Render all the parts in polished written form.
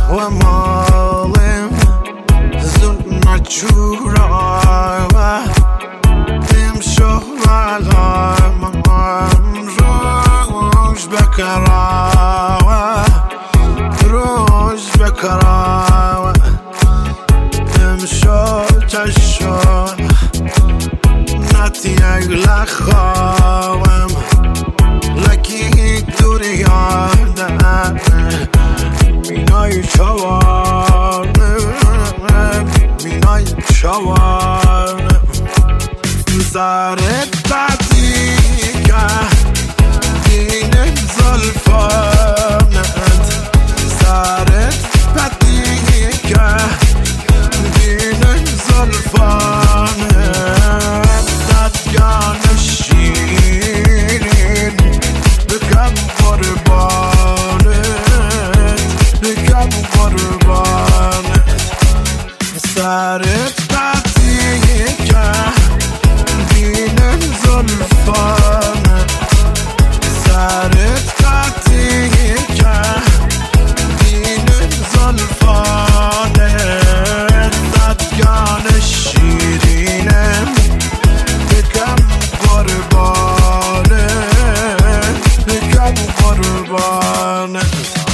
و مالم زود نچورا و امشو علام روش بکرا و روش بکرا و امشو چشو نتی اگل خواهم لکی دوری یادم مینای شوانم سرت بدی که دین زلفانت سرت بدی که دین زلفانت ددگان شیرین بکم قربانت بکم قربانت سرت بدی که دین زلفانت سرت بدی که دین زلفانت ددگان شیرینم بکم قربانت بکم قربانت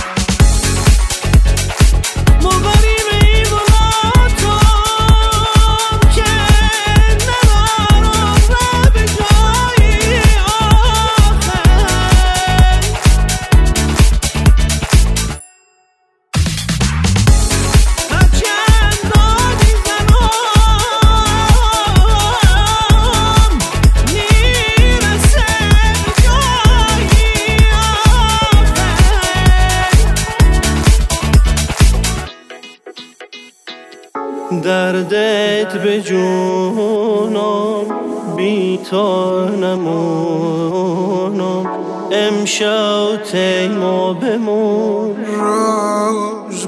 دردت به جونم بی تو نمونم امشب تیما بمون روش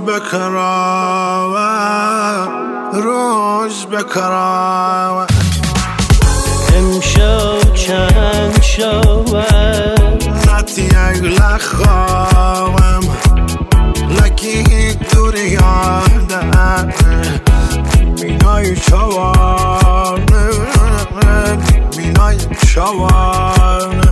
بکراوه روش بکراوه امشب چند شود نتی اگل خواهم لکی دوری یادم مینای شوانم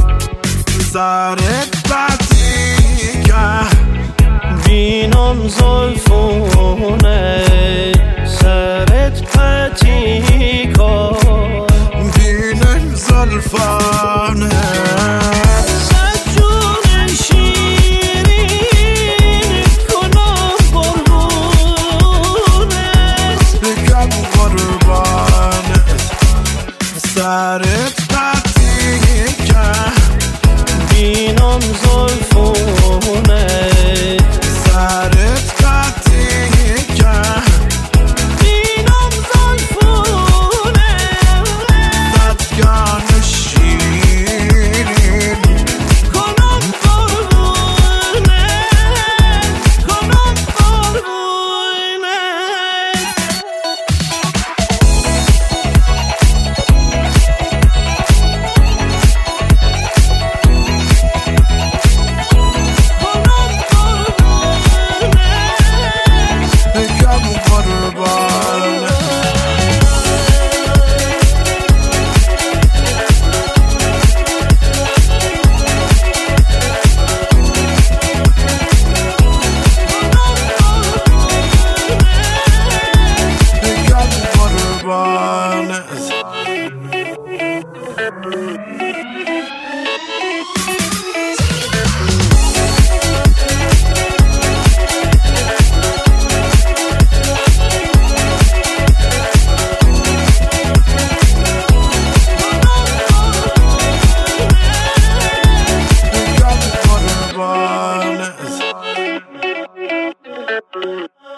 سرت بدی که بینم زلفونه سرت پتی کن بینم زلفانه سرت بدی که بینم زلفونه سرت بدی که بینم زلفونه ددگان شیرین کنم قربونه کنم قربونه قربانت